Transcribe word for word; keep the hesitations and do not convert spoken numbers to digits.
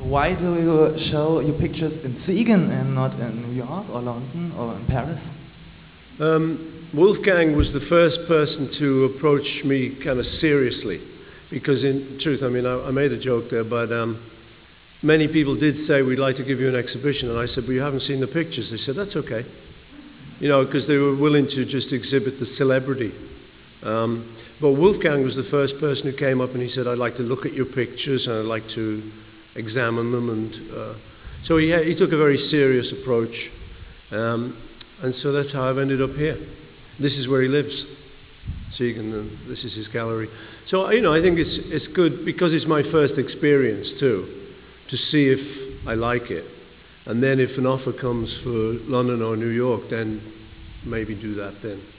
why do you show your pictures in Siegen and not in New York or London or in Paris? Um, Wolfgang was the first person to approach me kind of seriously, because in truth, I mean, I, I made a joke there, but um, many people did say, we'd like to give you an exhibition, and I said, well, you haven't seen the pictures. They said, that's okay. You know, because they were willing to just exhibit the celebrity. Um, but Wolfgang was the first person who came up and he said, I'd like to look at your pictures and I'd like to examine them. And uh, so he, he took a very serious approach. Um, and so that's how I've ended up here. This is where he lives, Siegen, and this is his gallery. So, you know, I think it's, it's good because it's my first experience too, to see if I like it. And then if an offer comes for London or New York, then maybe do that then.